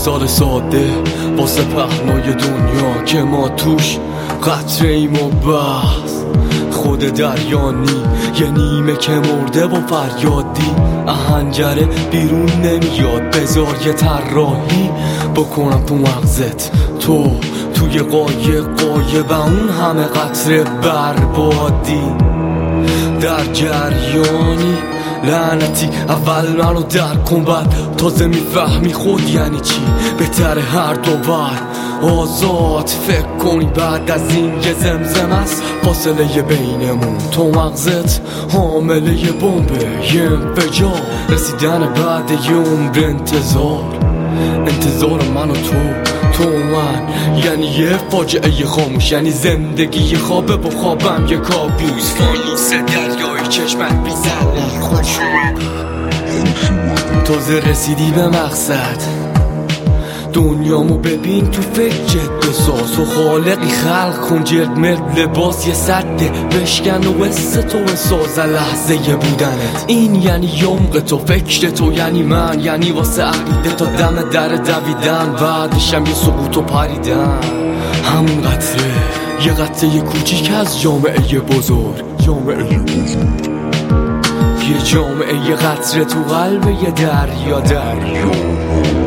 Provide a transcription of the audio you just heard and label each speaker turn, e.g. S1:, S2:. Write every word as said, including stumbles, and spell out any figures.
S1: مثال ساده واسه پهنای دنیا که ما توش قطره ایم و بس خود دریانی یه نیمه که مرده و فریادی اهنجره بیرون نمیاد بذار یه طراحی بکنم تو مغزت تو توی قایق قایب اون همه قطره بربادی در جریانی لعنتی اول منو درک کن بعد تازه میفهمی خود یعنی چی بهتره هر دو بر آزاد فکر کنی بعد از این یه زمزم است فاصله بینمون تو مغزت حامله یه بمبه یه انفجار رسیدن بعد یه عمر انتظار انتظار من و تو تو من یعنی یه فاجعه خاموش یعنی زندگی یه خوابه و خوابم یه کابوس فانوس دریای چشمت بیزنه خوشوم تازه رسیدی به مقصد دنیامو ببین تو فکرت بساز و خالقی خلق کن جلد مرد لباس یه سده بشکن و حس تو بساز لحظه بودنت این یعنی یمق تو فکر تو یعنی من یعنی واسه عقیده تا دم در دویدن بعدشم یه سقوط و پریدن همون قطره یه قطره کوچیک از جامعه بزرگ جامعه بزرگ یه جامعه یه قطره تو قلب یه دریا دریا